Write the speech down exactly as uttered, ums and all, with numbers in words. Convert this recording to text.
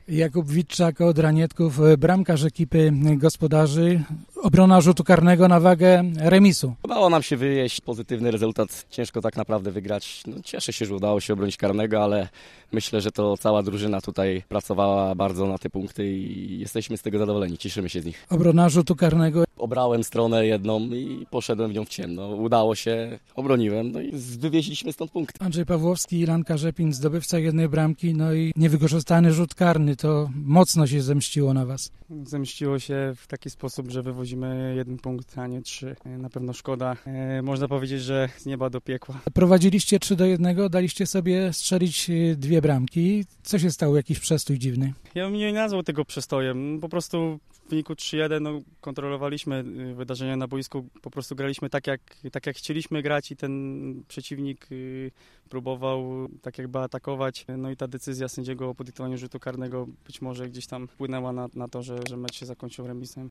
Jakub Witczak od Ranietków, bramkarz ekipy gospodarzy. Obrona rzutu karnego na wagę remisu. Udało nam się wyjeść, pozytywny rezultat. Ciężko tak naprawdę wygrać. No, cieszę się, że udało się obronić karnego, ale myślę, że to cała drużyna tutaj pracowała bardzo na te punkty i jesteśmy z tego zadowoleni. Cieszymy się z nich. Obrona rzutu karnego. Obrałem stronę jedną i poszedłem w nią w ciemno. Udało się, obroniłem, no i wywieźliśmy stąd punkty. Andrzej Pawłowski, Ilan Rzepin, zdobywca jednej bramki, no i niewykorzystany rzut karny. To mocno się zemściło na was. Zemściło się w taki sposób, że wywozimy jeden punkt, a nie trzy. Na pewno szkoda. E, można powiedzieć, że z nieba do piekła. Prowadziliście trzy do jednego, daliście sobie strzelić dwie bramki. Co się stało? Jakiś przestój dziwny? Ja bym nie nazwał tego przestojem. Po prostu w wyniku trzy jeden no, kontrolowaliśmy wydarzenia na boisku. Po prostu graliśmy tak jak, tak, jak chcieliśmy grać i ten przeciwnik y, próbował tak jakby atakować. No i ta decyzja sędziego o poddyktowaniu rzutu karnego być może gdzieś tam wpłynęła na, na to, że, że mecz się zakończył remisem.